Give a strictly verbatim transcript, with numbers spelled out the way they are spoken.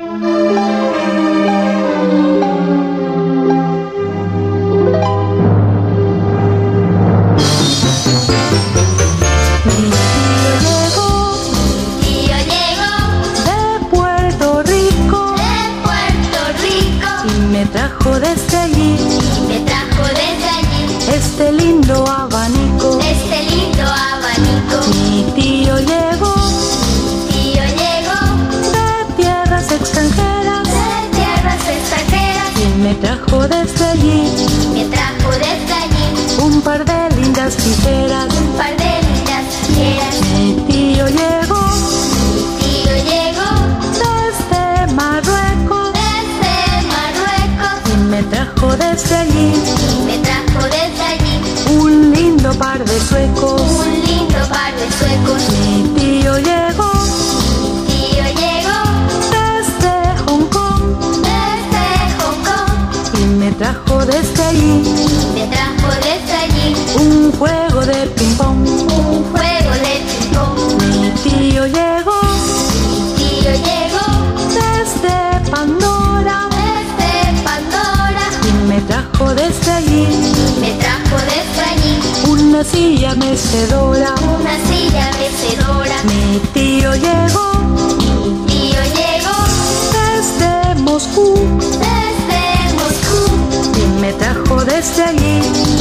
trajo desde allí, y me trajo desde allí este lindo abanico, este lindo abanico. Mi tío llegó, Mi tío llegó de tierras extranjeras, de tierras extranjeras y me trajo desde allí, y me trajo desde allí un par de lindas tijeras. un par de lindas tijeras. Mi tío llegó, Mi tío llegó desde Marruecos, desde Marruecos y me trajo desde allí, y me trajo desde allí un lindo par de suecos. un lindo par de suecos. Mi tío llegó, Mi tío llegó desde Hong Kong, desde Hong Kong y me trajo desde allí, y me trajo desde allí un juego de ping pong. un juego de ping pong. Mi tío llegó Mi tío llegó desde Pandora, desde Pandora y me trajo desde allí, y me trajo desde allí una silla mecedora. una silla mecedora. Mi tío llegó Mi tío llegó desde Moscú, desde Moscú y me trajo desde allí,